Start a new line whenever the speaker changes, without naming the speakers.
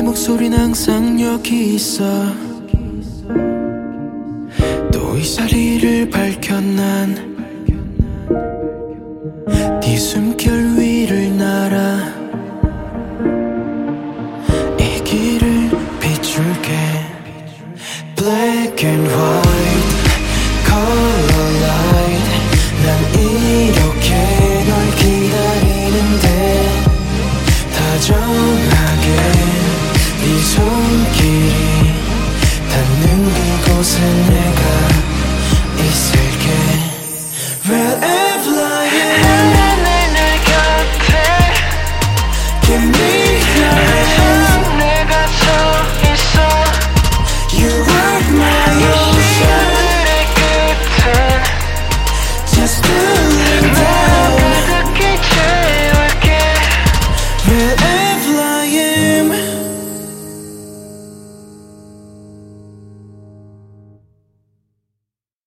목소리는 항상 여기 있어. 또 이 자리를 밝혀 난 네 숨결 위를 날아 이 길을 비출게. Black and white, color light. 난 이렇게 널 기다리는데 다정하게 네 손길이 닿는 그곳에 내가 있을게. Red and flying 내 곁에 Give me life. 내가 서 있어. You are my ocean. 끝은 Just